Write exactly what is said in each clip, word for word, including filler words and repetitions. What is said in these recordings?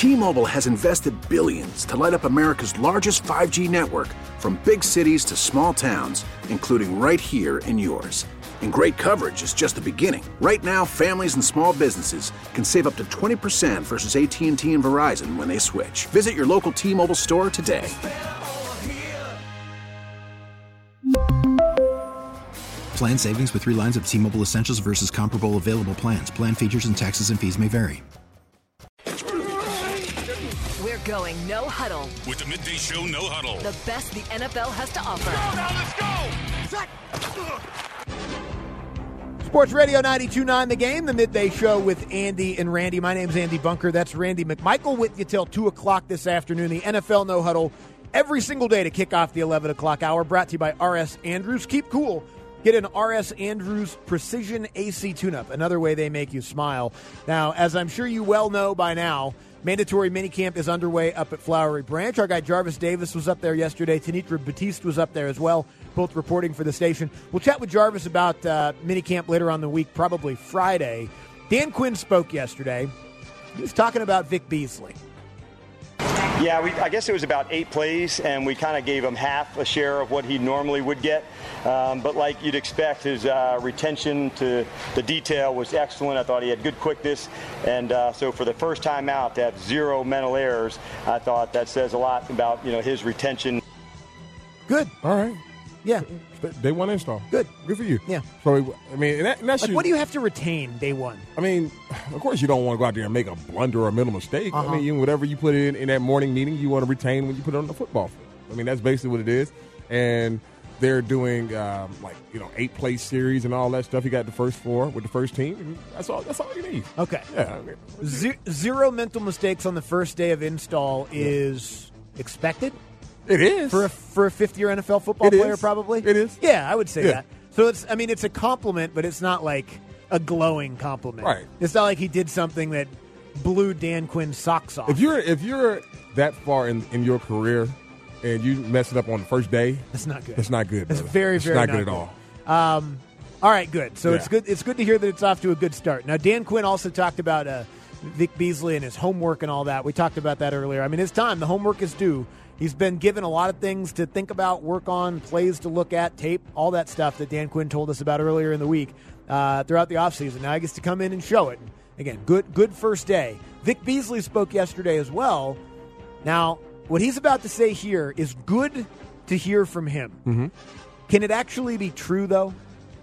T-Mobile has invested billions to light up America's largest five G network, from big cities to small towns, including right here in yours. And great coverage is just the beginning. Right now, families and small businesses can save up to twenty percent versus A T and T and Verizon when they switch. Visit your local T-Mobile store today. Plan savings with three lines of T-Mobile Essentials versus comparable available plans. Plan features and taxes and fees may vary. We're going no huddle. With the Midday Show No Huddle. The best the N F L has to offer. Go, now let's go! Sports Radio ninety-two point nine The Game, the Midday Show with Andy and Randy. My name's Andy Bunker. That's Randy McMichael with you till two o'clock this afternoon. The N F L No Huddle every single day to kick off the eleven o'clock hour. Brought to you by R S Andrews. Keep cool. Get an R S Andrews Precision A C tune-up, another way they make you smile. Now, as I'm sure you well know by now, mandatory minicamp is underway up at Flowery Branch. Our guy Jarvis Davis was up there yesterday. Tanitra Batiste was up there as well, both reporting for the station. We'll chat with Jarvis about uh, minicamp later on the week, probably Friday. Dan Quinn spoke yesterday. He was talking about Vic Beasley. Yeah, we, I guess it was about eight plays, and we kind of gave him half a share of what he normally would get. Um, but like you'd expect, his uh, retention to the detail was excellent. I thought he had good quickness. And uh, so for the first time out to have zero mental errors, I thought that says a lot about, you know, his retention. Good. All right. Yeah. Day one install. Good. Good for you. Yeah. So, I mean, and that, and that's like, you, what do you have to retain day one? I mean, of course you don't want to go out there and make a blunder or a mental mistake. Uh-huh. I mean, you, whatever you put in in that morning meeting, you want to retain when you put it on the football field. I mean, that's basically what it is. And they're doing, um, like, you know, eight-play series and all that stuff. You got the first four with the first team. And that's all That's all you need. Okay. Yeah. I mean, Z- zero mental mistakes on the first day of install is yeah. expected? It is. For a, for a fifth-year N F L football it player, is. probably? It is. Yeah, I would say yeah. that. So, it's. I mean, it's a compliment, but it's not like a glowing compliment. Right. It's not like he did something that blew Dan Quinn's socks off. If you're if you're that far in, in your career and you mess it up on the first day, that's not good. That's not good. It's brother. very, it's very not, not good, good at all. Um, all right, good. So yeah. it's good. It's good to hear that it's off to a good start. Now, Dan Quinn also talked about uh, Vic Beasley and his homework and all that. We talked about that earlier. I mean, it's time. The homework is due. He's been given a lot of things to think about, work on, plays to look at, tape, all that stuff that Dan Quinn told us about earlier in the week uh, throughout the offseason. Now he gets to come in and show it. Again, good good first day. Vic Beasley spoke yesterday as well. Now, what he's about to say here is good to hear from him. Mm-hmm. Can it actually be true, though?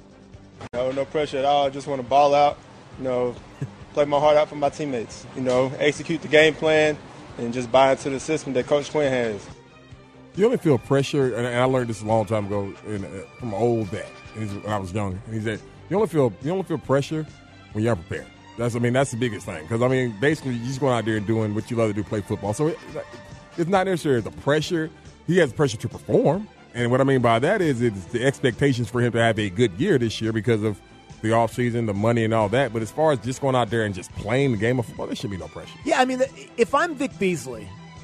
No, no pressure at all. I just want to ball out, you know, play my heart out for my teammates, you know, execute the game plan, and just buy into the system that Coach Quinn has. You only feel pressure, and I learned this a long time ago in, uh, from an old vet when I was young. And he said, "You only feel you only feel pressure when you're unprepared." That's I mean that's the biggest thing because I mean basically you're just going out there and doing what you love to do, play football. So it, it's not necessarily the pressure. He has pressure to perform, and what I mean by that is it's the expectations for him to have a good year this year because of the offseason, the money, and all that. But as far as just going out there and just playing the game of football, there should be no pressure. Yeah, I mean, if I'm Vic Beasley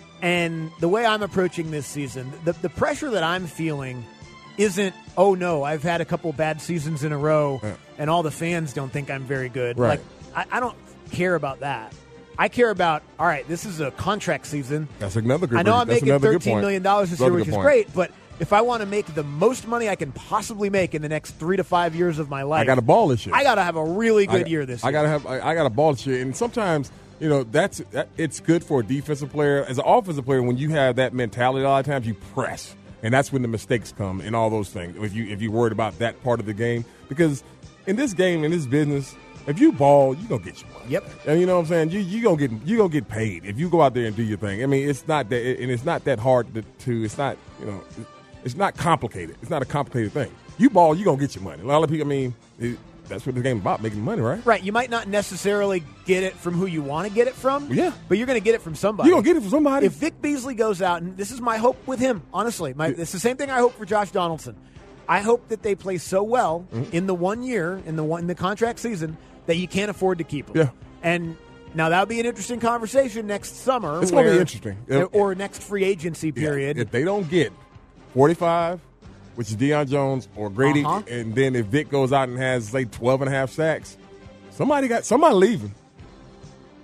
and the way I'm approaching this season, the, the pressure that I'm feeling isn't, oh, no, I've had a couple bad seasons in a row yeah. and all the fans don't think I'm very good. Right. Like, I, I don't care about that. I care about, all right, this is a contract season. That's another good I know I'm that's making thirteen thirteen million dollars this That's year, which is point. great, but if I want to make the most money I can possibly make in the next three to five years of my life, I got to ball this year. I got to have a really good I, year this year. I got to have. I, I got to ball this year, and sometimes you know that's that, it's good for a defensive player. As an offensive player, when you have that mentality, a lot of times you press, and that's when the mistakes come and all those things. If you if you're worried about that part of the game, because in this game, in this business, if you ball, you gonna get your money. Yep. And you know what I'm saying? You you gonna get you gonna get paid if you go out there and do your thing. I mean, it's not that, and it's not that hard to. to it's not you know. It's not complicated. It's not a complicated thing. You ball, you gonna get your money. A lot of people, I mean, it, that's what the game's about, making money, right? Right. You might not necessarily get it from who you want to get it from. Yeah. But you're going to get it from somebody. You're gonna get it from somebody. If Vic Beasley goes out, and this is my hope with him, honestly, my, it's the same thing I hope for Josh Donaldson. I hope that they play so well mm-hmm. in the one year, in the one in the contract season, that you can't afford to keep them. Yeah. And now that would be an interesting conversation next summer. It's going to be interesting. Or next free agency period. Yeah. If they don't get forty-five, which is Deion Jones or Grady, uh-huh. and then if Vic goes out and has, say, twelve and a half sacks, somebody got somebody leaving.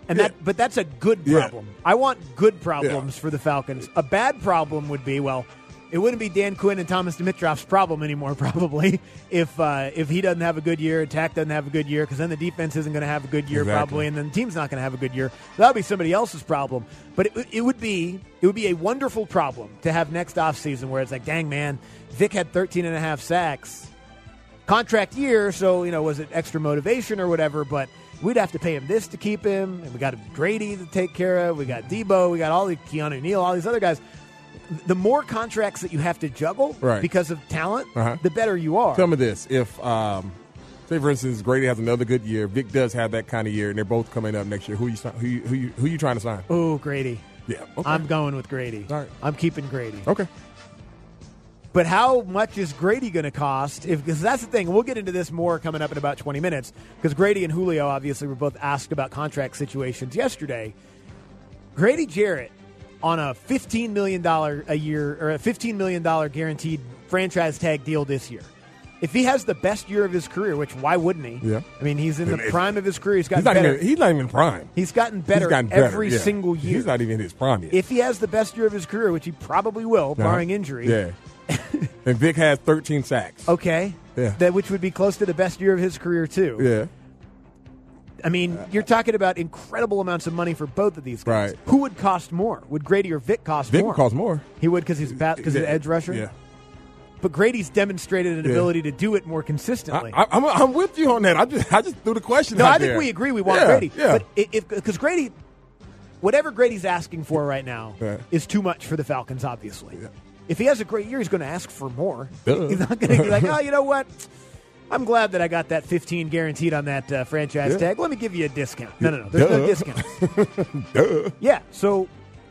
And Yeah. that, but that's a good Yeah. problem. I want good problems Yeah. for the Falcons. A bad problem would be, well, it wouldn't be Dan Quinn and Thomas Dimitrov's problem anymore, probably, if uh, if he doesn't have a good year, Tack doesn't have a good year, because then the defense isn't going to have a good year, Exactly. probably, and then the team's not going to have a good year. That'll be somebody else's problem. But it, it would be it would be a wonderful problem to have next offseason where it's like, dang, man, Vic had thirteen and a half sacks. Contract year, so, you know, was it extra motivation or whatever, but we'd have to pay him this to keep him, and we got Grady to take care of, we got Debo, we got all the Keanu Neal, all these other guys. The more contracts that you have to juggle Right. because of talent, Uh-huh. the better you are. Tell me this: if, um, say, for instance, Grady has another good year, Vic does have that kind of year, and they're both coming up next year, who you si- who you, who you, who you trying to sign? Oh, Grady. Yeah, okay. I'm going with Grady. All right. I'm keeping Grady. Okay. But how much is Grady going to cost? Because that's the thing. We'll get into this more coming up in about twenty minutes, because Grady and Julio obviously were both asked about contract situations yesterday. Grady Jarrett on a fifteen million dollars a year or a fifteen million dollars guaranteed franchise tag deal this year. If he has the best year of his career, which why wouldn't he? Yeah. I mean, he's in the And if- prime of his career. He's gotten He's not, better. even, he's not even prime. He's gotten better, He's gotten better every yeah. single year. He's not even in his prime yet. If he has the best year of his career, which he probably will, Uh-huh. barring injury, Yeah. And Vic has thirteen sacks. okay, Yeah. that which would be close to the best year of his career too. Yeah. I mean, you're talking about incredible amounts of money for both of these guys. Right. Who would cost more? Would Grady or Vic cost Vic more? would cost more. He would because he's because he's an Yeah. edge rusher. Yeah. But Grady's demonstrated an Yeah. ability to do it more consistently. I, I'm, I'm with you on that. I just I just threw the question no, out I think there. we agree. We want Yeah, Grady, Yeah. but i- if because Grady, whatever Grady's asking for right now Yeah. is too much for the Falcons. Obviously, Yeah. if he has a great year, he's going to ask for more. Duh. He's not going to be like, oh, you know what? I'm glad that I got that fifteen guaranteed on that uh, franchise Yeah. tag. Let me give you a discount. No, no, no. There's Duh. no discounts. Duh. Yeah, so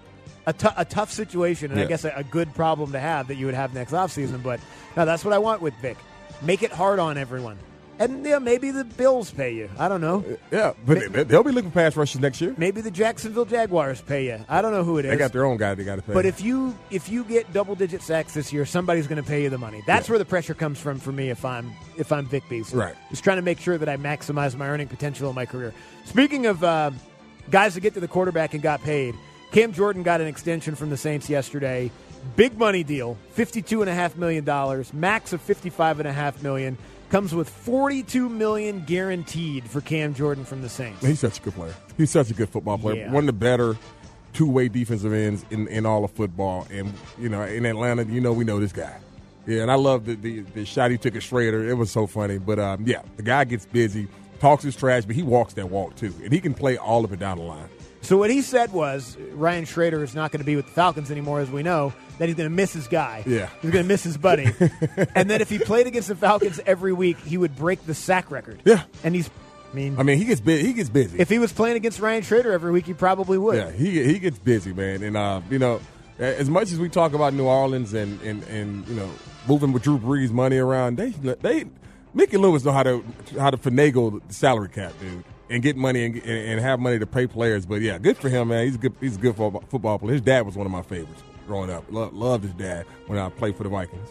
a, t- a tough situation, and I Yeah. guess a, a good problem to have that you would have next offseason. But no, that's what I want with Vic. Make it hard on everyone. And yeah, maybe the Bills pay you. I don't know. Yeah, but they, they'll be looking for pass rushers next year. Maybe the Jacksonville Jaguars pay you. I don't know who it is. They got their own guy they got to pay. But if you if you get double digit sacks this year, somebody's going to pay you the money. That's Yeah. where the pressure comes from for me if I'm if I'm Vic Beasley. Right. Just trying to make sure that I maximize my earning potential in my career. Speaking of uh, guys that get to the quarterback and got paid, Cam Jordan got an extension from the Saints yesterday. Big money deal, fifty-two point five million dollars, max of fifty-five point five million dollars. Comes with forty-two million dollars guaranteed for Cam Jordan from the Saints. He's such a good player. He's such a good football player. Yeah. One of the better two-way defensive ends in, in all of football. And, you know, in Atlanta, you know we know this guy. Yeah, and I love the, the, the shot he took at Schrader. It was so funny. But, um, yeah, the guy gets busy, talks his trash, but he walks that walk, too. And he can play all of it down the line. So what he said was Ryan Schrader is not going to be with the Falcons anymore, as we know, that he's going to miss his guy. Yeah. He's going to miss his buddy. And that if he played against the Falcons every week, he would break the sack record. Yeah. And he's, I mean, I mean, he gets busy. He gets busy. if he was playing against Ryan Schrader every week, he probably would. Yeah, he he gets busy, man. And, uh, you know, as much as we talk about New Orleans and, and, and you know, moving with Drew Brees money around, they they Mickey Lewis know how to how to finagle the salary cap, dude, and get money and, and have money to pay players. But, yeah, good for him, man. He's a good, he's a good football, football player. His dad was one of my favorites growing up. Lo- loved his dad when I played for the Vikings.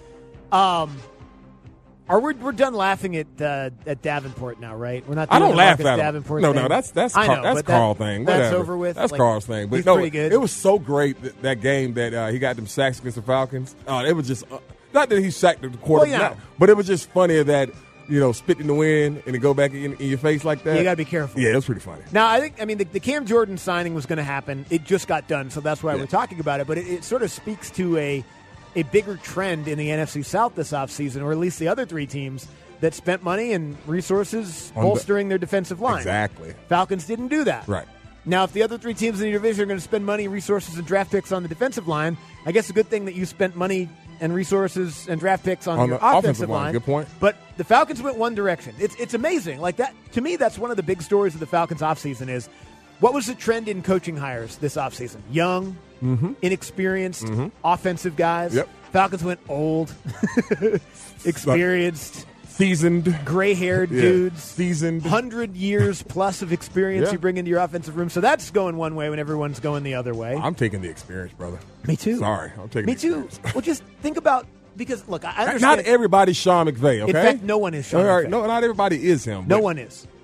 Um, are we we're done laughing at uh, at Davenport now, right? We're not. I doing don't the laugh Marcus at him. Davenport No, thing. no, that's that's I Carl, know, that's but that- Carl thing. That's Whatever. over with. That's Like, Carl's thing. But he's no, pretty good. It was so great that, that game that uh, he got them sacks against the Falcons. Uh, it was just uh, not that he sacked the quarterback, Well, yeah. but it was just funny that you know spit in the wind and it go back in, in your face like that. You got to be careful. Yeah, it was pretty funny. Now, I think, I mean, the, the Cam Jordan signing was going to happen. It just got done, so that's why Yeah. we're talking about it. But it, it sort of speaks to a a bigger trend in the N F C South this offseason, or at least the other three teams that spent money and resources On the- bolstering their defensive line. Exactly. Falcons didn't do that. Right. Now, if the other three teams in your division are going to spend money, resources, and draft picks on the defensive line, I guess a good thing that you spent money and resources and draft picks on, On your the offensive offensive line. line. Good point. But the Falcons went one direction. It's it's amazing. Like that to me, that's one of the big stories of the Falcons offseason is what was the trend in coaching hires this offseason? Young, inexperienced, offensive guys. Yep. Falcons went old, experienced, Seasoned. gray-haired Yeah. dudes. Seasoned. Hundred years plus of experience Yeah. you bring into your offensive room. So that's going one way when everyone's going the other way. I'm taking the experience, brother. Me too. Sorry, I'm taking Me the too. experience. Well, just think about because look, I understand. Not everybody's Sean McVay, okay? In fact, no one is Sean All right, McVay. No, not everybody is him. No but one is.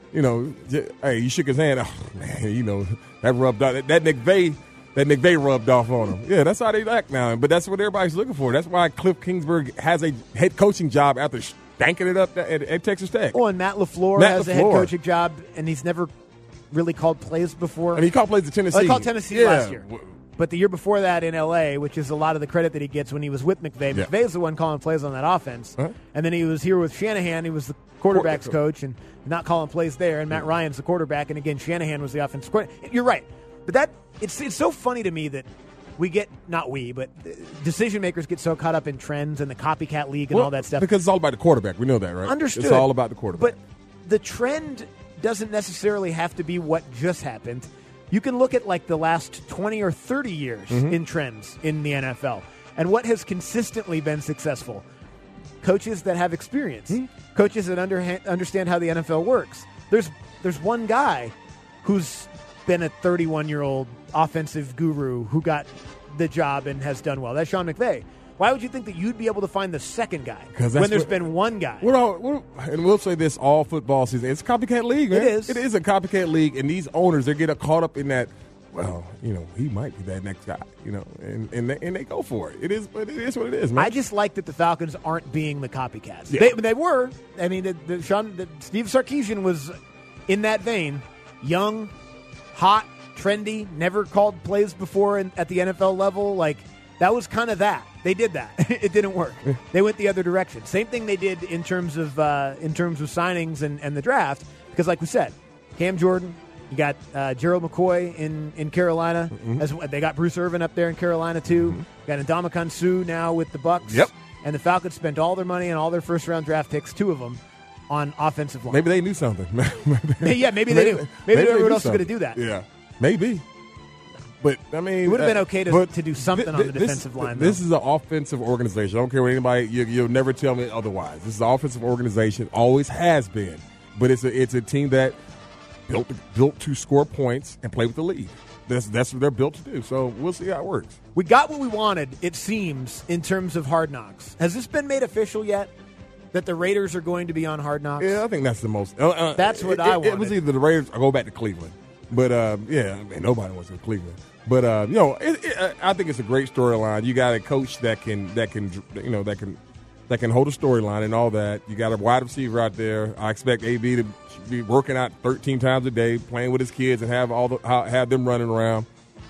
you know, j- hey, you shook his hand. Oh, man, you know, that rubbed off. That, that McVay, that McVay rubbed off on him. Yeah, that's how they act now. But that's what everybody's looking for. That's why Cliff Kingsbury has a head coaching job after spanking it up at, at Texas Tech. Oh, and Matt LaFleur Matt has LaFleur. a head coaching job, and he's never really called plays before. I mean, he called plays at Tennessee. Oh, he called Tennessee yeah. last year. But the year before that in L A, which is a lot of the credit that he gets when he was with McVay. Yeah. McVay's the one calling plays on that offense. Uh-huh. And then he was here with Shanahan. He was the quarterback's coach and not calling plays there. And Matt Ryan's the quarterback. And again, Shanahan was the offensive coordinator. You're right. But that it's it's so funny to me that we get, not we, but decision makers get so caught up in trends and the copycat league and Well, all that stuff. Because it's all about the quarterback. We know that, right? Understood. It's all about the quarterback. But the trend doesn't necessarily have to be what just happened. You can look at like the last twenty or thirty years Mm-hmm. in trends in the N F L. And what has consistently been successful? Coaches that have experience. Mm-hmm. Coaches that under, understand how the N F L works. There's there's one guy who's been a thirty-one-year-old offensive guru who got the job and has done well. That's Sean McVay. Why would you think that you'd be able to find the second guy when that's there's what- been one guy? We're all, we're, and we'll say this all football season. It's a copycat league, man. It is. It is a copycat league, and these owners, they get caught up in that, well, you know, he might be that next guy, you know, and and they, and they go for it. It is, but it is what it is, man. I just like that the Falcons aren't being the copycats. Yeah. They, they were. I mean, the, the, Sean, the, Steve Sarkisian was in that vein. Young, hot, trendy, never called plays before in, at the N F L level. Like, that was kind of that. They did that. It didn't work. They went the other direction. Same thing they did in terms of uh, in terms of signings and, and the draft. Because, like we said, Cam Jordan, you got uh, Gerald McCoy in, in Carolina. Mm-hmm. As they got Bruce Irvin up there in Carolina too. Mm-hmm. Got Ndamukong Suh now with the Bucks. Yep. And the Falcons spent all their money and all their first round draft picks, two of them, on offensive line. Maybe they knew something. yeah, maybe they do. Maybe, they everyone knew else is going to something. do that. Yeah, maybe. But, I mean... It would have been uh, okay to, but to do something thi- on the this- defensive line. This though. is an offensive organization. I don't care what anybody... You, you'll never tell me otherwise. This is an offensive organization. Always has been. But it's a, it's a team that built built to score points and play with the lead. That's, that's what they're built to do. So we'll see how it works. We got what we wanted, it seems, in terms of Hard Knocks. Has this been made official yet? That the Raiders are going to be on Hard Knocks? Yeah, I think that's the most... Uh, uh, That's what it, I it, It was wanted. either the Raiders or go back to Cleveland. But, uh, yeah, I mean, nobody wants to go to Cleveland. But, uh, you know, it, it, I think it's a great storyline. You got a coach that can, that can, you know, that can that can hold a storyline and all that. You got a wide receiver out there. I expect A B to be working out thirteen times a day, playing with his kids and have all the have them running around.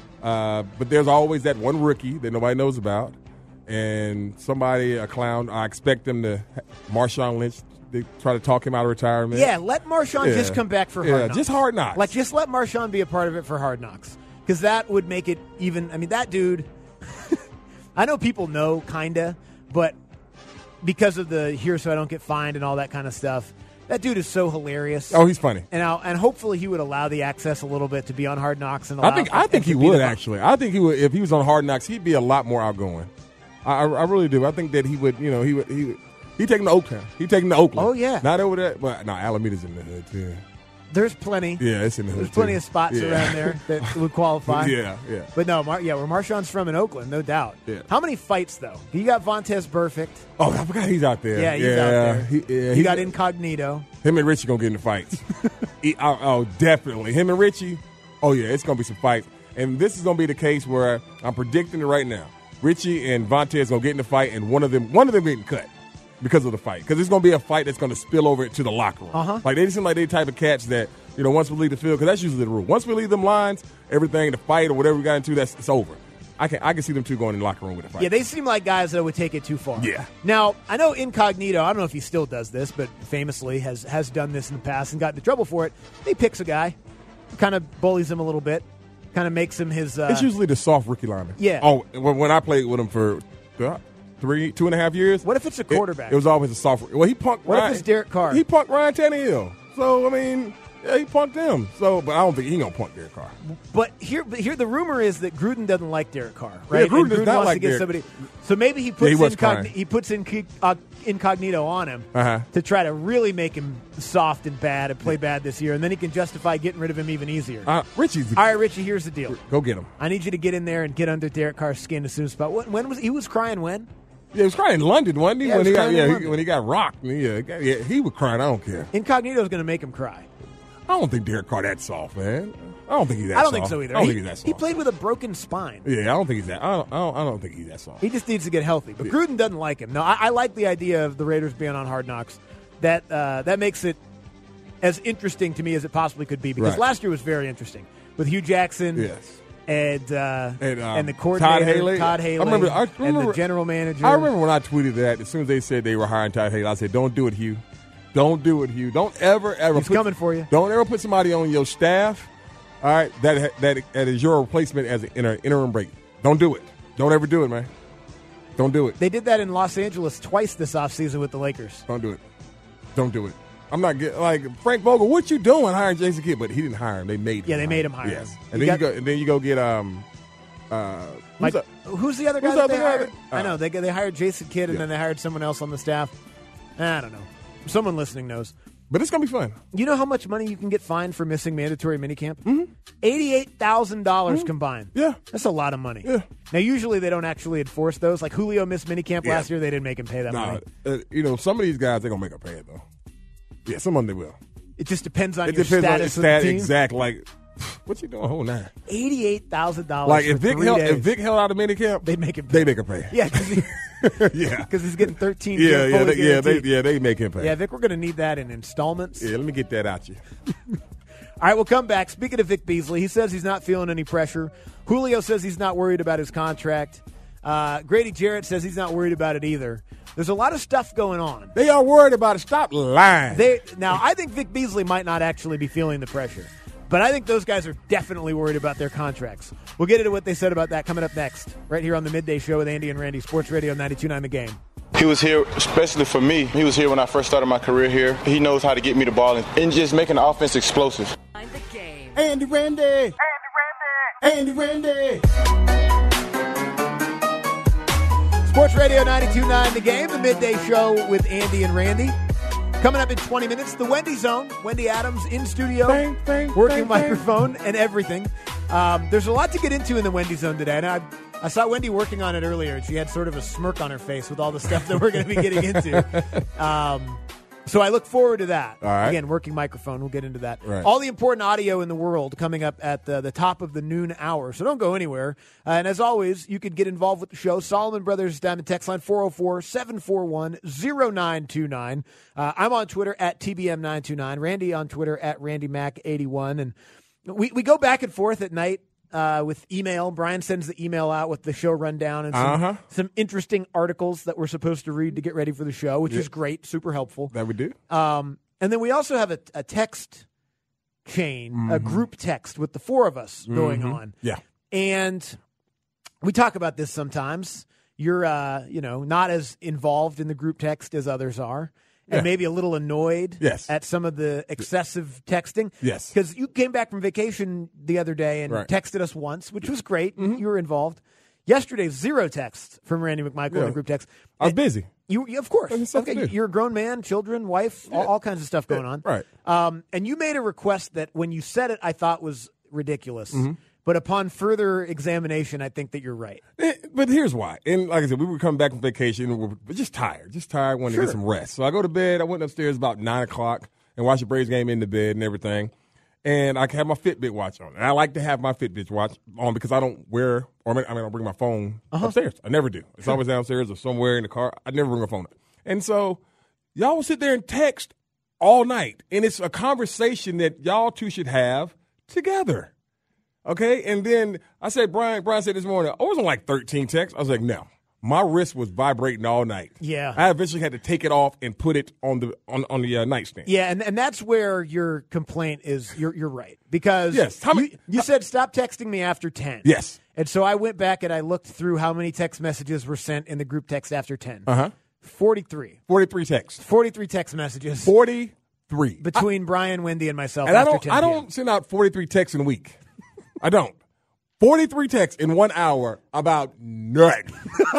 Uh, but there's always that one rookie that nobody knows about. And somebody, a clown, I expect them to, Marshawn Lynch, they try to talk him out of retirement. Yeah, let Marshawn Yeah. just come back for Yeah, Hard Knocks. just Hard Knocks. Like, just let Marshawn be a part of it for Hard Knocks. Because that would make it even... I mean, that dude... I know people know, kind of, but because of the here so I don't get fined and all that kind of stuff, that dude is so hilarious. Oh, he's funny. And I'll, and hopefully he would allow the access a little bit to be on Hard Knocks. And allow I think for- I think and he to be would the- actually. I think he would if he was on Hard Knocks. He'd be a lot more outgoing. I, I, I really do. I think that he would. You know, he would. He would, he taking the Oakland. He taking the Oakland. Oh, yeah. Not over there, but no, Alameda's in the hood too. There's plenty. Yeah, it's in the hood. There's plenty too. of spots Yeah. around there that would qualify. Yeah, yeah. But no, Mar- yeah, where Marshawn's from in Oakland, no doubt. Yeah. How many fights, though? You got Vontez Burfict. Oh, I forgot he's out there. Yeah, he's yeah, out there. He, yeah, you he's- got Incognito. Him and Richie gonna get in the fights. He- oh, oh, definitely. Him and Richie. Oh yeah, it's gonna be some fights. And this is gonna be the case where I'm predicting it right now. Richie and Vontez gonna get in the fight, and one of them, one of them getting cut because of the fight. Because it's gonna be a fight that's gonna spill over into the locker room. Uh-huh. Like they seem like they type of cats that you know once we leave the field, because that's usually the rule. Once we leave them lines, everything, the fight or whatever we got into, that's it's over. I can I can see them two going in the locker room with a fight. Yeah, they seem like guys that would take it too far. Yeah. Now, I know Incognito, I don't know if he still does this, but famously has, has done this in the past and got into trouble for it. He picks a guy, kind of bullies him a little bit, kind of makes him his... Uh, It's usually the soft rookie lineman. Yeah. Oh, when, when I played with him for uh, three, two and a half years. What if it's a quarterback? It, it was always a soft. Well, he punked. What if Ryan, it's Derek Carr? He punked Ryan Tannehill. So I mean, yeah, he punked him. So, but I don't think he gonna punk Derek Carr. But here, but here, the rumor is that Gruden doesn't like Derek Carr, right? Yeah, Gruden and does Gruden not wants like to get Derek. somebody. So maybe he Yeah, puts he was incogn- crying. he puts in uh, incognito on him Uh-huh. to try to really make him soft and bad and play bad this year, and then he can justify getting rid of him even easier. Uh, Richie's. The, All right, Richie, here's the deal. Go get him. I need you to get in there and get under Derek Carr's skin as soon as possible. When, when was he was crying? When? Yeah, he was crying in London, wasn't he? Yeah, he when was he got crying in yeah, he, London. when he got rocked. Yeah, yeah, he was crying. I don't care. Incognito is going to make him cry. I don't think Derek Carr that soft, man. I don't think he's that soft. I don't think so either. I don't he, think he's that soft. He played with a broken spine. Yeah, I don't think he's that. I don't. I don't, I don't think he's that soft. He just needs to get healthy. But yeah. Gruden doesn't like him. No, I, I like the idea of the Raiders being on Hard Knocks. That uh, that makes it as interesting to me as it possibly could be, because right. last year was very interesting with Hugh Jackson. Yes. And uh, and, um, and the coordinator, Todd Haley. Todd Haley, I remember, I remember, and the general manager. I remember when I tweeted that. As soon as they said they were hiring Todd Haley, I said, "Don't do it, Hugh. Don't do it, Hugh. Don't ever, ever. He's put, coming for you. Don't ever put somebody on your staff. All right, that that that is your replacement as an inter, interim break. Don't do it. Don't ever do it, man. Don't do it. They did that in Los Angeles twice this offseason with the Lakers. Don't do it. Don't do it. I'm not getting like Frank Vogel. What you doing hiring Jason Kidd? But he didn't hire him. They made him. Yeah, they hire made him hire yes. him. And you then got, you go. And then you go get um. Uh, who's, Mike, the, who's the other guy who's that the they other hired? guy? I know. Uh, They they hired Jason Kidd, and yeah. then they hired someone else on the staff. I don't know. Someone listening knows. But it's going to be fun. You know how much money you can get fined for missing mandatory minicamp? Mm-hmm. eighty-eight thousand dollars mm-hmm. combined. Yeah. That's a lot of money. Yeah. Now, usually they don't actually enforce those. Like Julio missed minicamp yeah. last year. They didn't make him pay that nah, money. Uh, you know, some of these guys, they're going to make them pay it, though. Yeah, some of them they will. It just depends on it your depends status on the of the team. Exact, like, what you doing? Hold on. eighty-eight thousand dollars Like, for if Vic, three held, days. if Vic held out of minicamp, They'd make him pay. They make him pay. Yeah, because he, yeah. he's getting thirteen. Yeah, yeah, fully they, yeah, they, guaranteed. yeah, they make him pay. Yeah, Vic, we're going to need that in installments. Yeah, let me get that out you. All right, we'll come back. Speaking of Vic Beasley, he says he's not feeling any pressure. Julio says he's not worried about his contract. Uh, Grady Jarrett says he's not worried about it either. There's a lot of stuff going on. They are worried about it. Stop lying. They Now, I think Vic Beasley might not actually be feeling the pressure, but I think those guys are definitely worried about their contracts. We'll get into what they said about that coming up next, right here on the Midday Show with Andy and Randy, Sports Radio ninety-two point nine The Game. He was here, especially for me. He was here when I first started my career here. He knows how to get me the ball and, and just making the offense explosive. Find the game. Andy Randy. Andy Randy. Andy Randy. Sports Radio ninety-two point nine The Game, the Midday Show with Andy and Randy. Coming up in twenty minutes, the Wendy Zone. Wendy Adams in studio, bang, bang, working bang, microphone bang. and everything. Um, there's a lot to get into in the Wendy Zone today. And I, I saw Wendy working on it earlier, and she had sort of a smirk on her face with all the stuff that we're going to be getting into. Um, so I look forward to that. All right. Again, working microphone. We'll get into that. Right. All the important audio in the world coming up at the, the top of the noon hour. So don't go anywhere. Uh, and as always, you can get involved with the show. Solomon Brothers Diamond Text Line four oh four, seven four one, oh nine two nine. Uh, I'm on Twitter at T B M nine two nine. Randy on Twitter at Randy Mac eighty-one. And we, we go back and forth at night. Uh, with email. Brian sends the email out with the show rundown and some, uh-huh. some interesting articles that we're supposed to read to get ready for the show, which yeah. is great, super helpful. That we do. Um, and then we also have a, a text chain, mm-hmm. a group text with the four of us mm-hmm. going on. Yeah. And we talk about this sometimes. You're, uh, you know, not as involved in the group text as others are. And yeah. maybe a little annoyed yes. at some of the excessive texting. Yes. Because you came back from vacation the other day and right. texted us once, which was great. Mm-hmm. You were involved. Yesterday, zero text from Randy McMichael yeah. in the group text. I was busy. You, you of course. Okay, you're a grown man, children, wife, yeah. all, all kinds of stuff going yeah. on. Right. Um, and you made a request that when you said it, I thought was ridiculous. Mm-hmm. But upon further examination, I think that you're right. But here's why. And like I said, we were coming back from vacation. And we're just tired. Just tired, wanted Sure. to get some rest. So I go to bed. I went upstairs about nine o'clock and watched the Braves game in the bed and everything. And I had my Fitbit watch on. And I like to have my Fitbit watch on because I don't wear, or I mean, I, mean, I bring my phone uh-huh. upstairs. I never do. It's always downstairs or somewhere in the car. I never bring my phone up. And so y'all will sit there and text all night. And it's a conversation that y'all two should have together. Okay, and then I said, Brian, Brian said this morning, oh, it wasn't like thirteen texts. I was like, no. My wrist was vibrating all night. Yeah. I eventually had to take it off and put it on the on, on the uh, nightstand. Yeah, and, and that's where your complaint is. You're you're right. Because yes. How many, you, you said stop texting me after ten. Yes. And so I went back and I looked through how many text messages were sent in the group text after ten. Uh-huh. forty-three. forty-three texts. forty-three text messages. forty-three. Between I, Brian, Wendy, and myself and after I don't, ten I don't send out forty-three texts in a week. I don't. forty-three texts in one hour about nothing.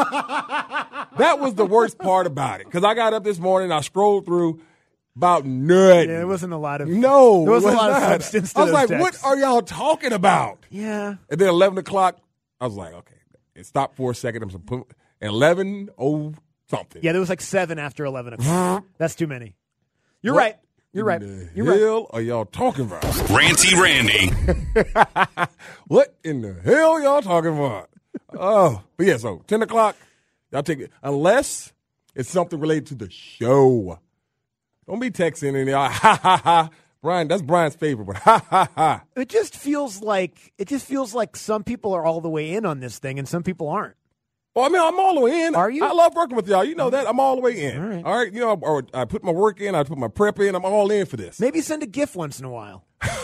That was the worst part about it. Because I got up this morning, I scrolled through about nothing. Yeah, there wasn't a lot of No. There wasn't was a lot not. of substance to I was those like, texts. what are y'all talking about? Yeah. And then eleven o'clock, I was like, okay. It stopped for a second. I'm supposed eleven oh something. Yeah, there was like seven after eleven o'clock. That's too many. You're What? right. You're right. The You're hell right. are y'all talking about? Ranty Randy. What in the hell y'all talking about? Oh, but yeah, so ten o'clock, y'all take it. Unless it's something related to the show. Don't be texting and y'all, ha, ha, ha. Brian, that's Brian's favorite, but ha, ha, ha. It just feels like it just feels like some people are all the way in on this thing and some people aren't. Well, I mean, I'm all the way in. Are you? I love working with y'all. You know that. I'm all the way in. All right. All right. You know, or I put my work in. I put my prep in. I'm all in for this. Maybe send a GIF once in a while.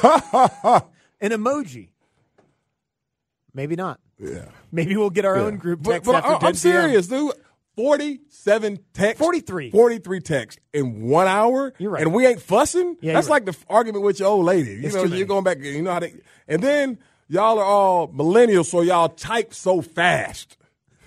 An emoji. Maybe not. Yeah. Maybe we'll get our Yeah. own group But, text but after I, I'm ten p.m. serious, dude. forty-seven texts. forty-three. forty-three texts in one hour. You're right. And we ain't fussing. Yeah, That's you're like the argument with your old lady. You It's know, too many. you're going back. You know how they. And then y'all are all millennials, so y'all type so fast.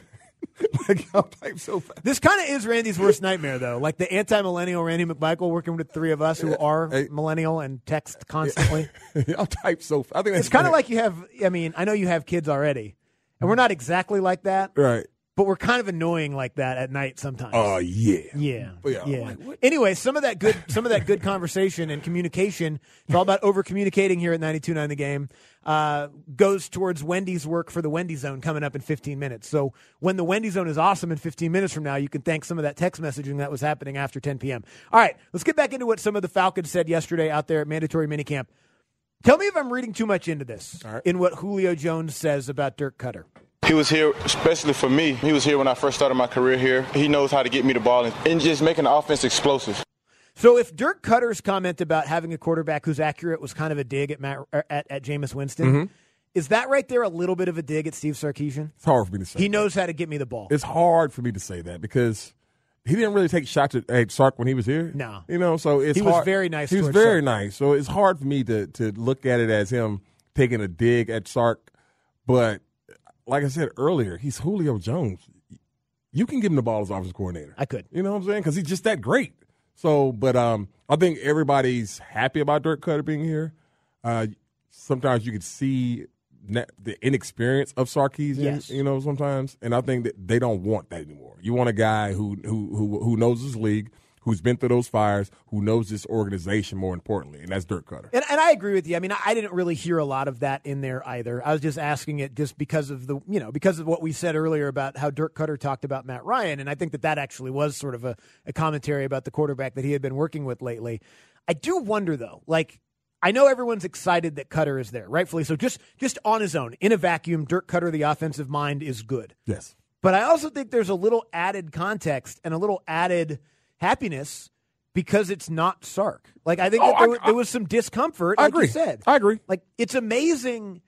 Like y'all type so fast. This kind of is Randy's worst nightmare, though. Like the anti-millennial Randy McMichael working with three of us who are Hey. millennial and text constantly. Y'all type so fast. I think that's It's kind of like you have, I mean, I know you have kids already, and we're not exactly like that, right. but we're kind of annoying like that at night sometimes. Oh yeah. Yeah, But yeah, I'm yeah. like, what? Anyway, some of that good, some of that good conversation and communication. It's all about over communicating here at ninety-two point nine The Game. Uh, goes towards Wendy's work for the Wendy Zone coming up in fifteen minutes. So when the Wendy Zone is awesome in fifteen minutes from now, you can thank some of that text messaging that was happening after ten p.m. All right, let's get back into what some of the Falcons said yesterday out there at mandatory minicamp. Tell me if I'm reading too much into this All right. in what Julio Jones says about Dirk Cutter. He was here, especially for me. He was here when I first started my career here. He knows how to get me the ball and, and just making the offense explosive. So if Dirk Cutter's comment about having a quarterback who's accurate was kind of a dig at Matt, at, at Jameis Winston, Mm-hmm. is that right there a little bit of a dig at Steve Sarkisian? It's hard for me to say. He that. knows how to get me the ball. It's hard for me to say that because he didn't really take shots at, at Sark when he was here. No. You know, so it's He was hard. very nice He was towards very Sark. nice. So it's hard for me to to look at it as him taking a dig at Sark. But like I said earlier, he's Julio Jones. You can give him the ball as offensive coordinator. I could. You know what I'm saying? Because he's just that great. So, but um, I think everybody's happy about Dirk Cutter being here. Uh, sometimes you could see ne- the inexperience of Sarkisian, Yes. you know, sometimes, and I think that they don't want that anymore. You want a guy who who who who knows his league, who's been through those fires, who knows this organization more importantly, and that's Dirk Cutter. And, and I agree with you. I mean, I didn't really hear a lot of that in there either. I was just asking it just because of the, you know, because of what we said earlier about how Dirk Cutter talked about Matt Ryan. And I think that that actually was sort of a, a commentary about the quarterback that he had been working with lately. I do wonder, though, like, I know everyone's excited that Cutter is there, rightfully so. Just, just on his own, in a vacuum, Dirk Cutter, the offensive mind, is good. Yes. But I also think there's a little added context and a little added happiness because it's not Sark. Like, I think Oh, that there, I- was, there was some discomfort, I like agree. you said. I agree. Like, it's amazing.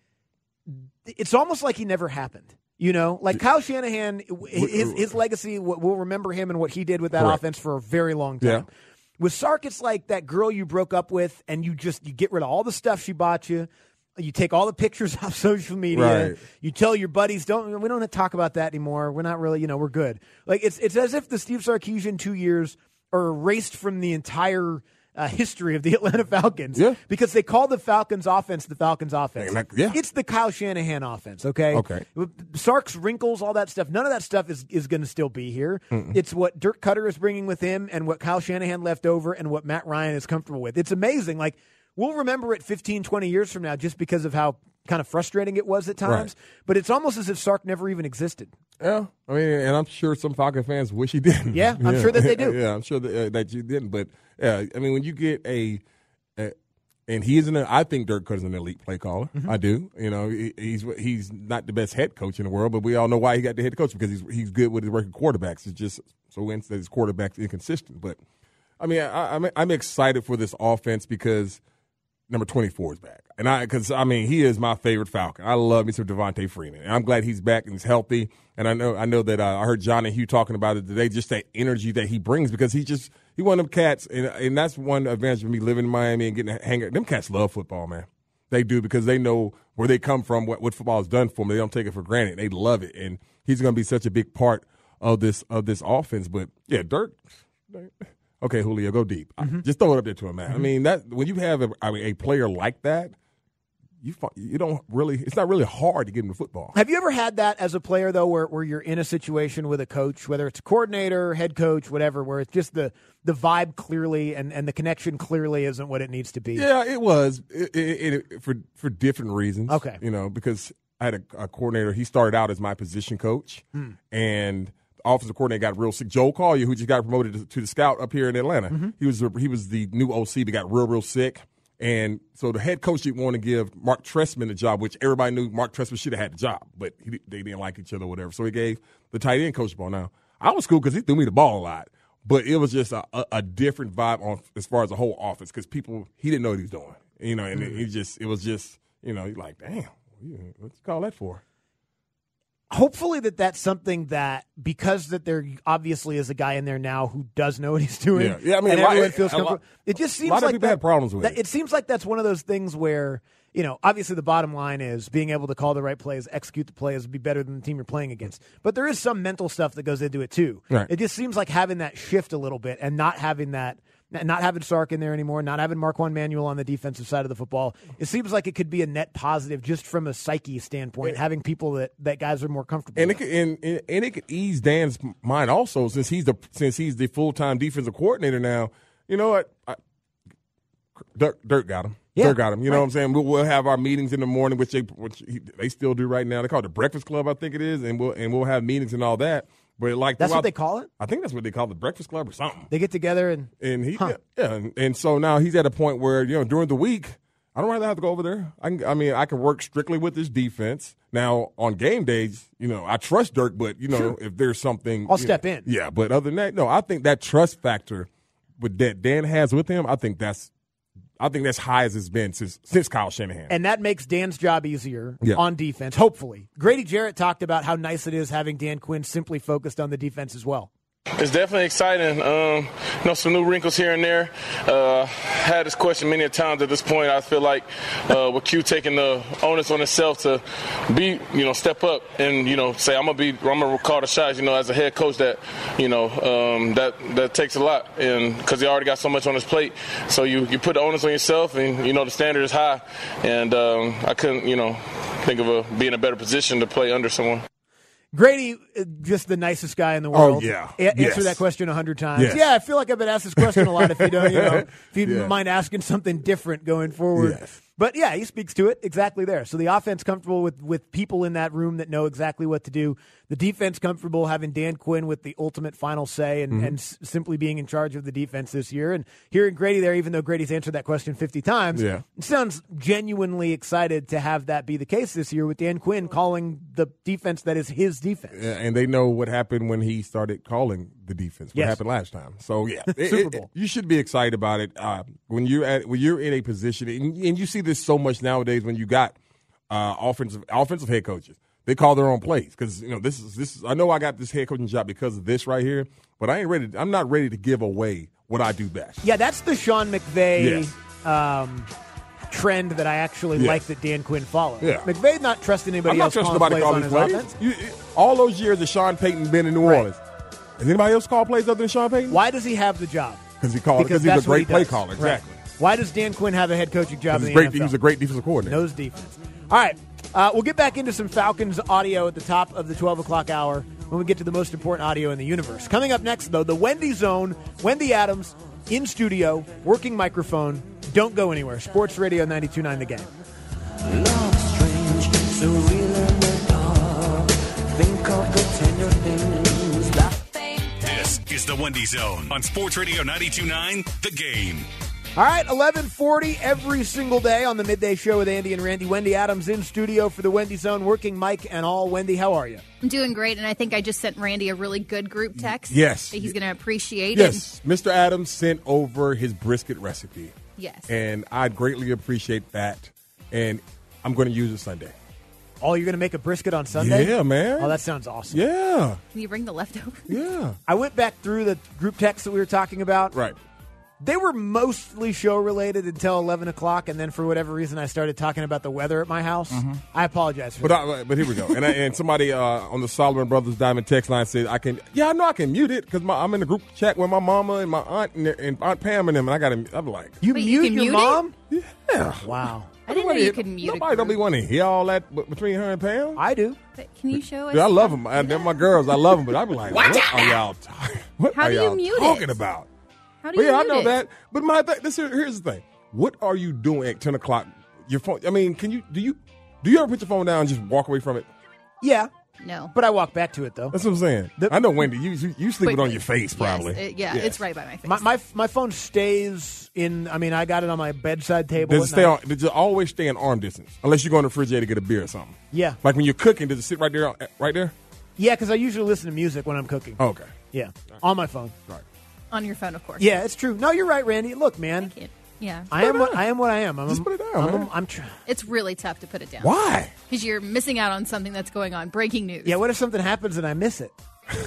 It's almost like he never happened. You know, like Kyle Shanahan, his his legacy, we'll remember him and what he did with that Correct. offense for a very long time. Yeah. With Sark, it's like that girl you broke up with, and you just you get rid of all the stuff she bought you. You take all the pictures off social media. Right. You tell your buddies, "Don't we don't have to talk about that anymore. We're not really, you know, we're good." Like it's it's as if the Steve Sarkisian two years are erased from the entire uh, history of the Atlanta Falcons. Yeah. Because they call the Falcons offense the Falcons offense. And that- yeah. It's the Kyle Shanahan offense. Okay. Okay. Sark's wrinkles, all that stuff. None of that stuff is is going to still be here. Mm-mm. It's what Dirk Cutter is bringing with him, and what Kyle Shanahan left over, and what Matt Ryan is comfortable with. It's amazing. Like, we'll remember it fifteen, twenty years from now just because of how kind of frustrating it was at times. Right. But it's almost as if Sark never even existed. Yeah, I mean, and I'm sure some Falcon fans wish he didn't. Yeah, I'm sure that they do. Yeah, I'm sure that, uh, that you didn't. But yeah, I mean, when you get a, a and he is an, I think Dirk Cutter's an elite play caller. Mm-hmm. I do. You know, he, he's he's not the best head coach in the world, but we all know why he got the head coach because he's he's good with his working quarterbacks. It's just so instead his quarterback's inconsistent. But I mean, I, I'm I'm excited for this offense because number twenty-four is back. And I, because, I mean, he is my favorite Falcon. I love me some Devontae Freeman. And I'm glad he's back and he's healthy. And I know I know that uh, I heard John and Hugh talking about it today, just that energy that he brings because he just, he one of them cats. And, and that's one advantage of me living in Miami and getting to hang out. Them cats love football, man. They do because they know where they come from, what, what football has done for them. They don't take it for granted. They love it. And he's going to be such a big part of this, of this offense. But, yeah, Dirk. Okay, Julio, go deep. Mm-hmm. Just throw it up there to him, man. Mm-hmm. I mean, that when you have a, I mean, a player like that, you you don't really. It's not really hard to get him the football. Have you ever had that as a player though, where where you're in a situation with a coach, whether it's a coordinator, head coach, whatever, where it's just the the vibe clearly and, and the connection clearly isn't what it needs to be? Yeah, it was it, it, it, for for different reasons. Okay, you know, because I had a, a coordinator. He started out as my position coach, hmm. and the offensive coordinator got real sick. Joe Collier, who just got promoted to, to the scout up here in Atlanta, mm-hmm. he was he was the new O C, but got real real sick. And so the head coach didn't want to give Mark Trestman the job, which everybody knew Mark Trestman should have had the job, but he, they didn't like each other or whatever. So he gave the tight end coach the ball. Now, I was cool because he threw me the ball a lot, but it was just a, a, a different vibe on as far as the whole offense because people, he didn't know what he was doing. You know, and mm-hmm. it, it just, it was just, you know, like, damn, what's you call that for? Hopefully that that's something that, because that there obviously is a guy in there now who does know what he's doing. Yeah, yeah I mean, and lot, everyone feels a comfortable. Lot, it just seems a lot like of people that, had problems with that, it. It seems like that's one of those things where, you know, obviously the bottom line is being able to call the right plays, execute the plays, be better than the team you're playing against. But there is some mental stuff that goes into it too. Right. It just seems like having that shift a little bit and not having that. Not having Sark in there anymore, not having Marquand Manuel on the defensive side of the football, it seems like it could be a net positive just from a psyche standpoint, having people that, that guys are more comfortable and with. It could, and, and, and it could ease Dan's mind also since he's the since he's the full-time defensive coordinator now. You know what? I, Dirk, Dirk got him. Yeah, Dirk got him. You know right. what I'm saying? We'll, we'll have our meetings in the morning, which they which he, they still do right now. They call it the Breakfast Club, I think it is, and we'll and we'll have meetings and all that. But like that's what they call it? I think that's what they call it, the Breakfast Club or something. They get together and and he huh. yeah, yeah and, and so now he's at a point where, you know, during the week, I don't rather have to go over there. I can, I mean, I can work strictly with this defense. Now on game days, you know, I trust Dirk, but you know, sure. if there's something, I'll step know, in. Yeah, but other than that, no, I think that trust factor with that Dan has with him, I think that's. I think that's high as it's been since since Kyle Shanahan. And that makes Dan's job easier yeah. on defense, hopefully. Grady Jarrett talked about how nice it is having Dan Quinn simply focused on the defense as well. It's definitely exciting. Um, you know, some new wrinkles here and there. Uh, had this question many times at this point. I feel like uh, with Q taking the onus on himself to be, you know, step up and, you know, say I'm gonna be, I'm gonna call the shots. You know, as a head coach, that, you know, um, that that takes a lot, and because he already got so much on his plate. So you you put the onus on yourself, and you know the standard is high. And um, I couldn't, you know, think of a be in a better position to play under someone. Grady, just the nicest guy in the world. Oh, yeah. A- yes. Answer that question a hundred times. Yes. Yeah, I feel like I've been asked this question a lot. If you don't, you know, if you yeah. mind asking something different going forward. Yes. But, yeah, he speaks to it exactly there. So the offense comfortable with, with people in that room that know exactly what to do. The defense comfortable having Dan Quinn with the ultimate final say and, mm-hmm. and s- simply being in charge of the defense this year. And hearing Grady there, even though Grady's answered that question fifty times, yeah. it sounds genuinely excited to have that be the case this year with Dan Quinn calling the defense that is his defense. Yeah, and they know what happened when he started calling the defense. What yes. happened last time. So, yeah. Super it, Bowl. It, you should be excited about it. Uh, when you're at when you're in a position, and, and you see this so much nowadays when you got uh, offensive offensive head coaches. They call their own plays because, you know, this is this. Is, I know I got this head coaching job because of this right here, but I ain't ready. To, I'm not ready to give away what I do best. Yeah, that's the Sean McVay yes. um, trend that I actually yes. like that Dan Quinn follows. Yeah. McVay not trusting anybody I'm not else trusting calling nobody plays call on these his plays. offense. You, all those years that Sean Payton been in New Right. Orleans, has anybody else called plays other than Sean Payton? Why does he have the job? Because he called. Because he's a great play caller. Exactly. Right. Why does Dan Quinn have a head coaching job in the great, N F L? He's a great defensive coordinator. Knows defense. All right. Uh, we'll get back into some Falcons audio at the top of the twelve o'clock hour when we get to the most important audio in the universe. Coming up next, though, the Wendy Zone. Wendy Adams in studio, working microphone. Don't go anywhere. Sports Radio ninety-two point nine The Game. Love strange, so real in the dark. Think of the tender things that... This is the Wendy Zone on Sports Radio ninety-two point nine The Game. All right, eleven forty every single day on the Midday Show with Andy and Randy. Wendy Adams in studio for the Wendy Zone, working mic and all. Wendy, how are you? I'm doing great, and I think I just sent Randy a really good group text. Yes. That he's going to appreciate yes. it. Yes, Mister Adams sent over his brisket recipe. Yes. And I greatly appreciate that, and I'm going to use it Sunday. Oh, you're going to make a brisket on Sunday? Yeah, man. Oh, that sounds awesome. Yeah. Can you bring the leftovers? Yeah. I went back through the group text that we were talking about. Right. They were mostly show-related until eleven o'clock, and then for whatever reason I started talking about the weather at my house. Mm-hmm. I apologize for but that. I, but here we go. and I, and somebody uh, on the Solomon Brothers Diamond text line said, I can, yeah, I know I can mute it because I'm in the group chat with my mama and my aunt and, and Aunt Pam and them, and I got to, I'm like. You Wait, mute you can your mute mom? It? Yeah. Wow. I didn't know you could mute a Nobody don't be group. wanting to hear all that b- between her and Pam. I do. But can you show us? Yeah, I love them. I, they're my girls. I love them, but I be like, what are y'all talking? What How are do you y'all mute talking it? about? How do Well, you yeah, I mute know it? that. But my th- this here, here's the thing. What are you doing at ten o'clock? Your phone. I mean, can you do you do you ever put your phone down and just walk away from it? Yeah. No. But I walk back to it, though. That's what I'm saying. The- I know, Wendy. You you, you sleep it on Quickly. your face, probably. Yes, it- yeah, Yes. it's right by my face. My, my my phone stays in. I mean, I got it on my bedside table. Does it at stay night. on? Does it always stay in arm distance? Unless you go in the refrigerator to get a beer or something. Yeah, Like when you're cooking, does it sit right there? Right there? yeah, because I usually listen to music when I'm cooking. Oh, okay. Yeah, on my phone. Right. On your phone, of course. Yeah, it's true. No, you're right, Randy. Look, man, Can't- Yeah. I am what I am. What I am. I'm, Just put it down, I'm, man. I'm trying. It's really tough to put it down. Why? Because you're missing out on something that's going on. Breaking news. Yeah. What if something happens and I miss it?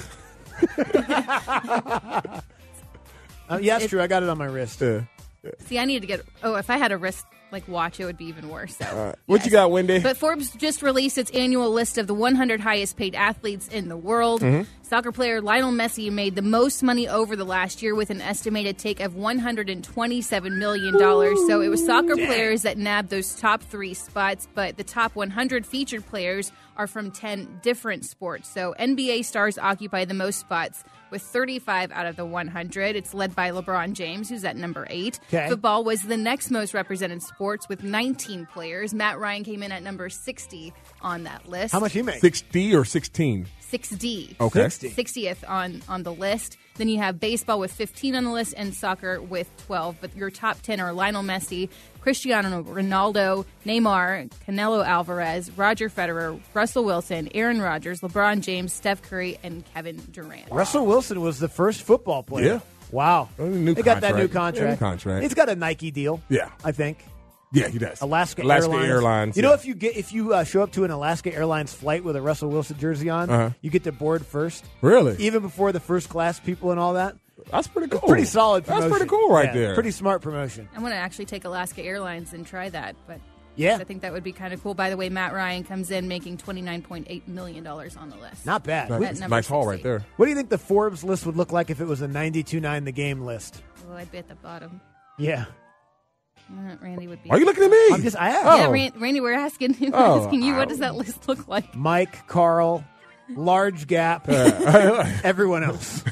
uh, yeah, that's It- true. I got it on my wrist. Yeah. See, I need to get. Oh, if I had a wrist like watch, it would be even worse. So, All right. What you got, Wendy? But Forbes just released its annual list of the one hundred highest paid athletes in the world. Mhm. Soccer player Lionel Messi made the most money over the last year with an estimated take of one hundred twenty-seven million dollars. So it was soccer players that nabbed those top three spots, but the top one hundred featured players are from ten different sports. So N B A stars occupy the most spots with thirty-five out of the one hundred. It's led by LeBron James, who's at number eight. Okay. Football was the next most represented sports with nineteen players. Matt Ryan came in at number sixty on that list. How much he make? Sixty or sixteen? six D. Okay. sixty. sixtieth on, on the list. Then you have baseball with fifteen on the list and soccer with twelve. But your top ten are Lionel Messi, Cristiano Ronaldo, Neymar, Canelo Alvarez, Roger Federer, Russell Wilson, Aaron Rodgers, LeBron James, Steph Curry, and Kevin Durant. Russell Wilson was the first football player. Yeah. Wow. Oh, new they got that new contract. contract. Yeah, new contract. He's got a Nike deal. Yeah. I think. Yeah, he does. Alaska, Alaska Airlines. Airlines, You know, yeah. if you get if you uh, show up to an Alaska Airlines flight with a Russell Wilson jersey on, Uh-huh. you get to board first. Really? Even before the first class people and all that. That's pretty cool. Pretty solid promotion. That's pretty cool right Yeah, there. Pretty smart promotion. I want to actually take Alaska Airlines and try that, but Yeah. I think that would be kind of cool. By the way, Matt Ryan comes in making twenty-nine point eight million dollars on the list. Not bad. At Nice, number nice haul right sixty. there. What do you think the Forbes list would look like if it was a ninety-two nine the game list? Well, I'd be at the bottom. Yeah. Uh, Randy would be. Are you looking at me? I'm just, I am. Yeah, Oh. Ran- Randy, we're asking, we're Oh, asking you, I- what does that list look like? Mike, Carl, Large Gap, everyone else.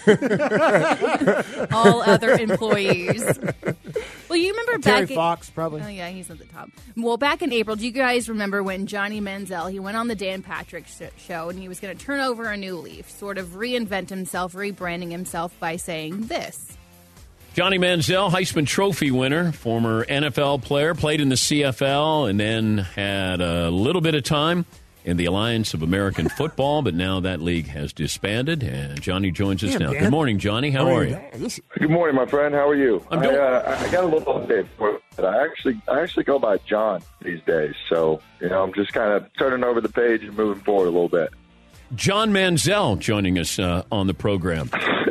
All other employees. Well, you remember Terry back in- Fox, probably. Oh yeah, he's at the top. Well, back in April, do you guys remember when Johnny Manziel, he went on the Dan Patrick sh- show and he was going to turn over a new leaf, sort of reinvent himself, rebranding himself by saying this. Johnny Manziel, Heisman Trophy winner, former N F L player, played in the C F L and then had a little bit of time in the Alliance of American Football, but now that league has disbanded, and Johnny joins us Damn, now. Dan. Good morning, Johnny. How are you? Good morning, my friend. How are you? I'm I, doing- uh, I got a little update for you. I actually, I actually go by John these days, so you know, I'm just kind of turning over the page and moving forward a little bit. John Manziel joining us uh, on the program.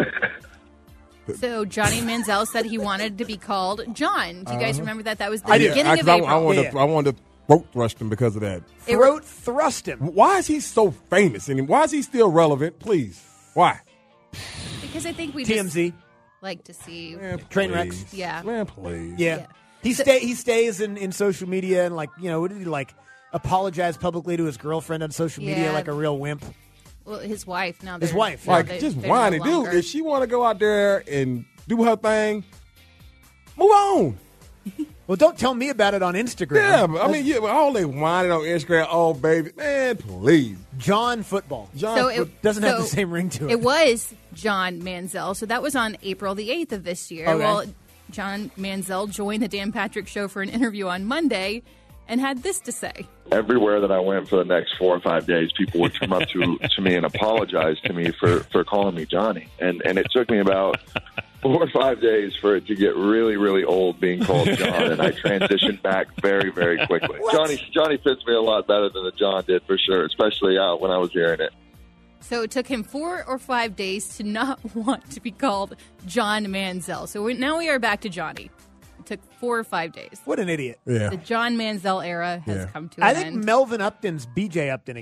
So Johnny Manziel said he wanted to be called John. Do you guys Uh-huh. remember that? That was the I did. beginning I, of I, April. I wanted, Yeah. to, I wanted to throat thrust him because of that. Throat thrust him. Why is he so famous? And why is he still relevant? Please. Why? Because I think we T M Z. just like to see. Train wrecks. Please. Yeah. Man, please. Yeah. Yeah. He stay he stays in, in social media and like, you know, what did he like apologize publicly to his girlfriend on social media Yeah. like a real wimp? Well, his wife now. His they're- wife, now Like, they're- just they're whiny, no dude. longer. If she want to go out there and do her thing, move on. Well, don't tell me about it on Instagram. Yeah, but, I mean, yeah, but all they whining on Instagram, oh, baby. Man, please. John Football. John So Foot- it doesn't have so the same ring to it. It was John Manziel. So that was on April the eighth of this year. Okay. Well, John Manziel joined the Dan Patrick Show for an interview on Monday and had this to say. Everywhere that I went for the next four or five days, people would come up to to me and apologize to me for, for calling me Johnny, and and it took me about four or five days for it to get really, really old being called John, and I transitioned back very, very quickly. Johnny Johnny fits me a lot better than the John did for sure, especially uh, when I was hearing it. So it took him four or five days to not want to be called John Manziel. So we, now we are back to Johnny. It took four or five days. What an idiot. Yeah. The John Manziel era has Yeah. come to I an think end. Melvin Upton's B J Upton again.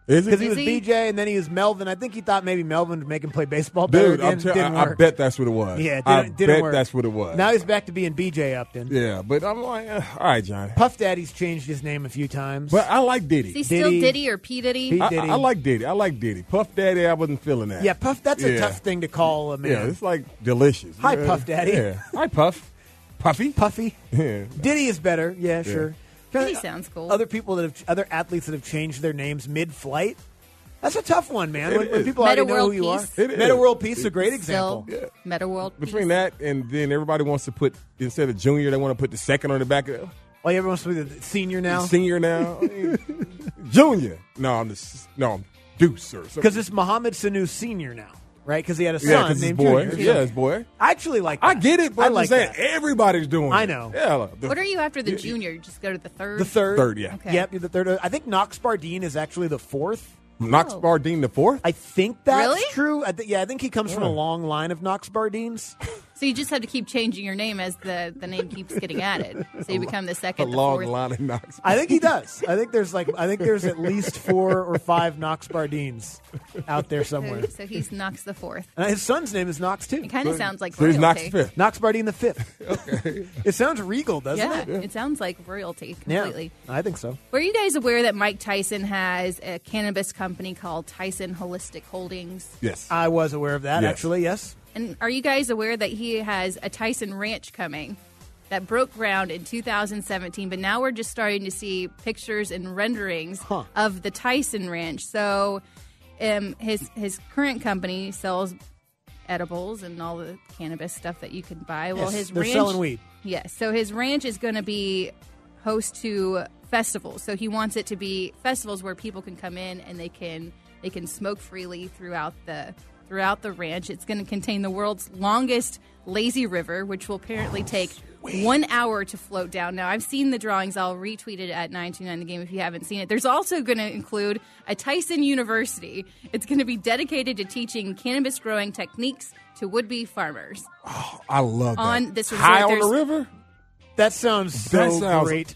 Is it? Because he Is was he? B J and then he was Melvin. I think he thought maybe Melvin would make him play baseball better. Dude, Again. I'm tell- didn't I, I work. bet that's what it was. Yeah, it I didn't, didn't bet work. that's what it was. Now he's back to being B J Upton. Yeah, but I'm like, uh, all right, Johnny. Puff Daddy's changed his name a few times. But I like Diddy. Is he still Diddy. Diddy or P. Diddy? P. I, Diddy. I, I like Diddy. I like Diddy. Puff Daddy, I wasn't feeling that. Yeah, Puff. That's a Yeah. tough thing to call a man. Yeah, it's like delicious. Hi, Yeah. Puff Daddy. Yeah. Hi, Puff. Puffy. Puffy. Yeah. Diddy is better. Yeah, sure. Diddy sounds cool. Other people that have, other athletes that have changed their names mid-flight. That's a tough one, man. It When, when is. people Meta already know World who you Peace. are. It Meta is. World Peace is a great example. Still, Meta World Between Peace. that and then everybody wants to put, instead of junior, they want to put the second on the back of it. Oh, everyone's supposed to be the senior now? Senior now. I mean, junior. No, I'm the, s- no, I'm Deuce or something. Because it's Mohammed Sanu Senior now, right? Because he had a son Yeah, 'cause his named boy. Junior. Yeah, his boy. I actually like that. I get it, but I I'm like just saying that. everybody's doing I it. know. Yeah. the- What are you after the junior? Just go to the third? The third. Third, yeah. Okay. Yep, the third. I think Knox Bardeen is actually the fourth. Knox Oh. Bardeen the fourth? I think that's Really? true. I th- yeah, I think he comes from a Yeah. long line of Knox Bardeens. So you just have to keep changing your name as the, the name keeps getting added. So you become the A second, the long fourth. line of Knox. I think he does. I think there's like I think there's at least four or five Knox Bardeens out there somewhere. So, so he's Knox the fourth. And his son's name is Knox too. It kind of sounds like So he's Knox royalty. the fifth. Knox Bardeen the fifth. Okay. It sounds regal, doesn't Yeah, it? it sounds like royalty Yeah, completely. I think so. Were you guys aware that Mike Tyson has a cannabis company called Tyson Holistic Holdings? Yes. I was aware of that, Yes. actually, yes. And are you guys aware that he has a Tyson Ranch coming that broke ground in two thousand seventeen, but now we're just starting to see pictures and renderings Huh. of the Tyson Ranch. So um, his his current company sells edibles and all the cannabis stuff that you can buy. Well, Yes, his they're ranch, selling weed. Yes. So his ranch is going to be host to festivals. So he wants it to be festivals where people can come in and they can they can smoke freely throughout the throughout the ranch. It's going to contain the world's longest lazy river, which will apparently take one hour to float down. Now, I've seen the drawings. I'll retweet it at nine two nine The Game if you haven't seen it. There's also going to include a Tyson University. It's going to be dedicated to teaching cannabis growing techniques to would-be farmers. I love that. On this resort, High on the there's- river? That sounds so That sounds great.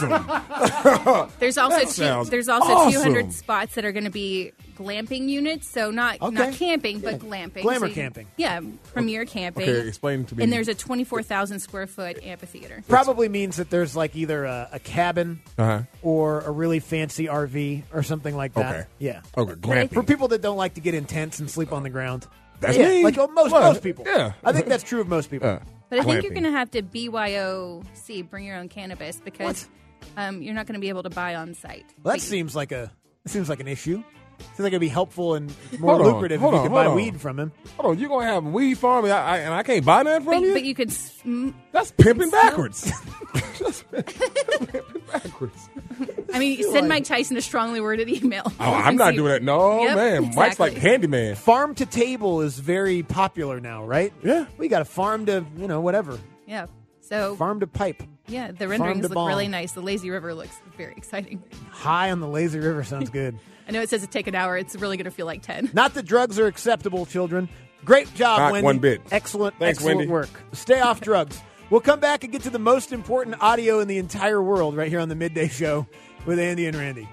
awesome. There's also That two, sounds there's also awesome. two hundred spots that are going to be glamping units. So not Okay. not camping, but glamping. Glamour So you- camping. Yeah, premier camping. Okay, explain to me. And there's a twenty-four thousand square foot amphitheater. Probably means that there's like either a, a cabin Uh-huh. or a really fancy R V or something like that. Okay. Yeah. Okay, glamping. For people that don't like to get intense and sleep on the ground. That's yeah, me. like oh, most What? most people. Yeah. I think that's true of most people. Uh, But I think you're glamping. going to have to B Y O C, bring your own cannabis, because um, you're not going to be able to buy on site. Well, that But- seems like a that seems like an issue. Seems like it'd be helpful and more Hold on, lucrative hold if you on, could buy hold on. weed from him. Hold on, you're going to have a weed farm and I, I, and I can't buy nothing from But, you? but you could. Sm- That's pimping backwards. That's pimping backwards. I mean, send Mike Tyson a strongly worded email. Oh, I'm not See- doing that. No, Yep, man. Mike's exactly. like handyman. Farm to table is very popular now, right? Yeah. We got a farm to, you know, whatever. Yeah. So Farm to pipe. yeah, the Farm renderings to look bong. really nice. The lazy river looks very exciting. High on the lazy river sounds good. I know it says it take an hour. It's really going to feel like ten. Not that drugs are acceptable, children. Great job, Not Wendy. one bit. Excellent, Thanks, excellent Wendy. work. Stay off drugs. We'll come back and get to the most important audio in the entire world right here on the Midday Show with Andy and Randy.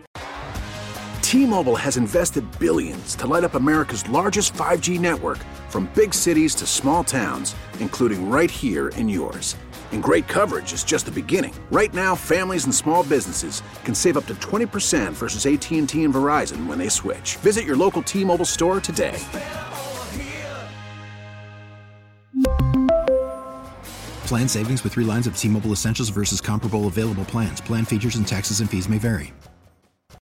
T-Mobile has invested billions to light up America's largest five G network, from big cities to small towns, including right here in yours. And great coverage is just the beginning. Right now, families and small businesses can save up to twenty percent versus A T and T and Verizon when they switch. Visit your local T-Mobile store today. Plan savings with three lines of T-Mobile Essentials versus comparable available plans. Plan features and taxes and fees may vary.